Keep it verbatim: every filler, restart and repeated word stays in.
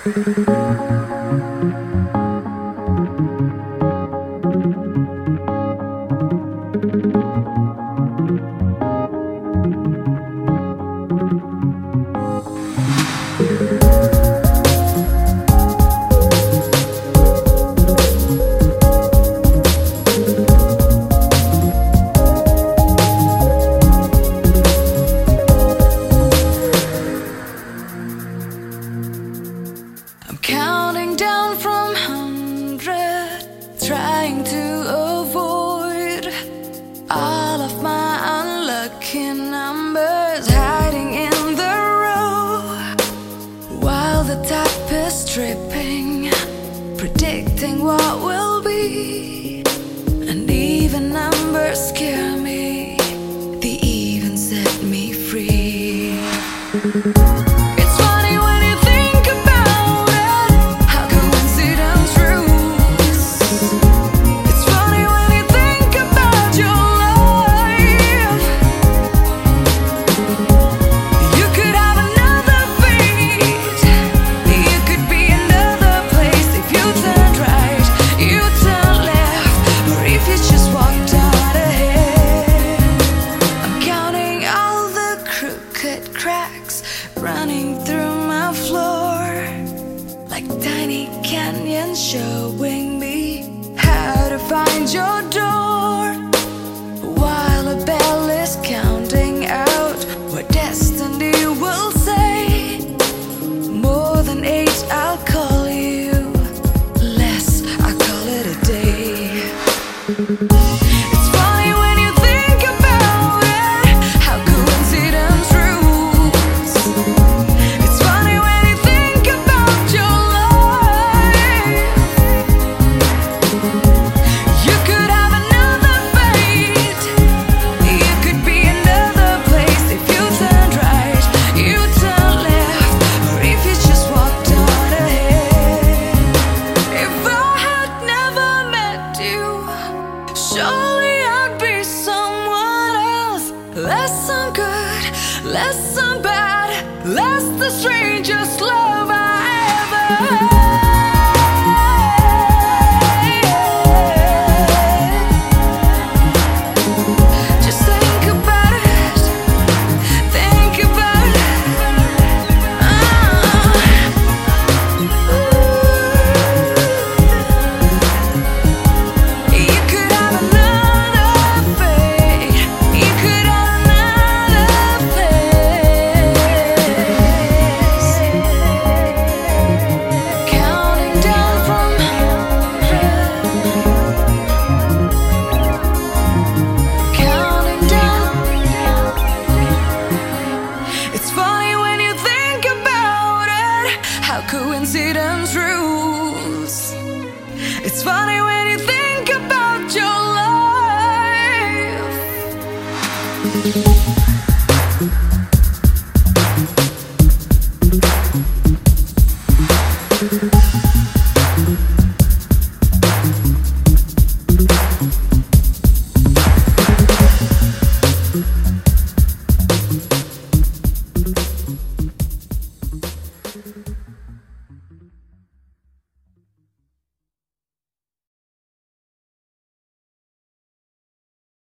I'm counting down from hundred, trying to avoid all of my unlucky numbers hiding in the row, while the tap is stripping, predicting what will be. And even numbers scare me, they even set me free. It's funny when you think about it, how coincidence rules. It's funny when you think about your life. You could have another fate, you could be another place. If you turned right, you turned left, or if you just walked on ahead. I'm counting all the crooked cracks running through my floor, like tiny canyons showing me how to find your door, while a bell is counting out what destiny will say. More than eight, I'll call you, less, I'll call it a day. It's funny when you think about it, how coincidence rules. It's funny when you think about your life. You could have another fate, you could be another place. If you turned right, you turned left, or if you just walked on ahead. If I had never met you, surely I'd be someone else. Less I'm good, less I'm bad, less the strangest love I ever had. Just think about it, think about it. Ah. You could have another fate, you could have another place. Counting down from hundred, counting down. It's funny when you think about it, how coincidence rules. It's funny